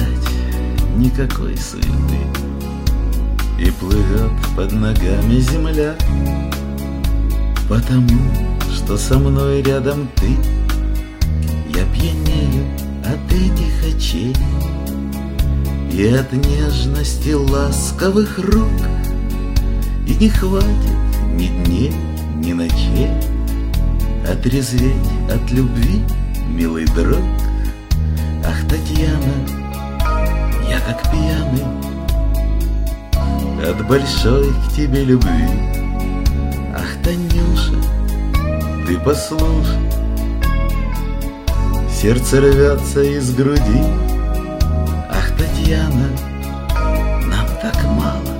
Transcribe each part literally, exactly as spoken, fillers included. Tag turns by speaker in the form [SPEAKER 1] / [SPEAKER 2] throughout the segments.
[SPEAKER 1] опять никакой суеты, и плывет под ногами земля, потому что со мной рядом ты. Я пьянею от этих очей и от нежности ласковых рук, и не хватит ни дней, ни ночей отрезветь от любви, милый друг. Ах, Татьяна, я как пьяный от большой к тебе любви. Ах, Танюша, ты послушай, сердце рвется из груди. Ах, Татьяна, нам так мало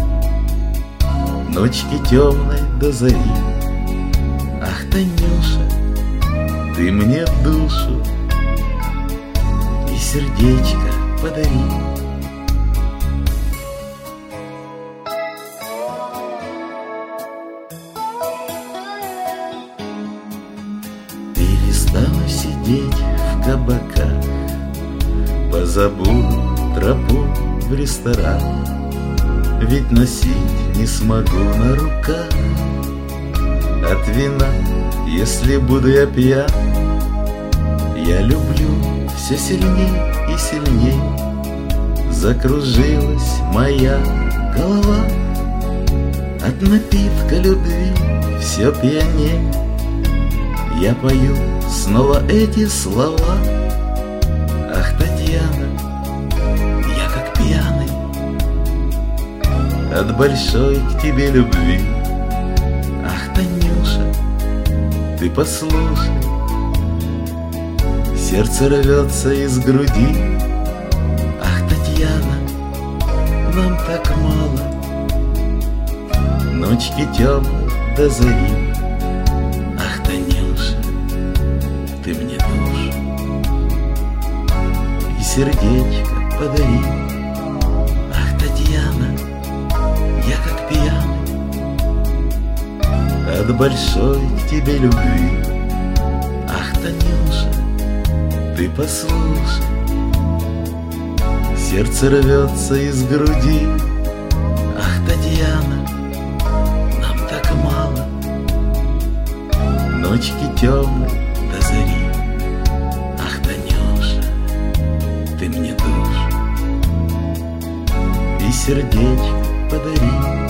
[SPEAKER 1] ночки темной до зари. Ах, Танюша, ты мне душу и сердечко подари. Перестану сидеть в кабаках, позабуду тропу в ресторан, ведь носить не смогу на руках от вина, если буду я пьян. Я люблю все сильней и сильней, закружилась моя голова от напитка любви все пьяней. Я пою снова эти слова. Ах, Татьяна, я как пьяный от большой к тебе любви. Ах, Танюша, ты послушай, сердце рвется из груди. Ах, Татьяна, нам так мало ночки темной до зари. Ах, Танюша, ты мне душу и сердечко подари. Ах, Татьяна, я как пьяный от большой к тебе любви. Ах, Танюша, ты послушай, сердце рвется из груди. Ах, Татьяна, нам так мало ночки темной до зари. Ах, Танюша, ты мне душу и сердечко подари.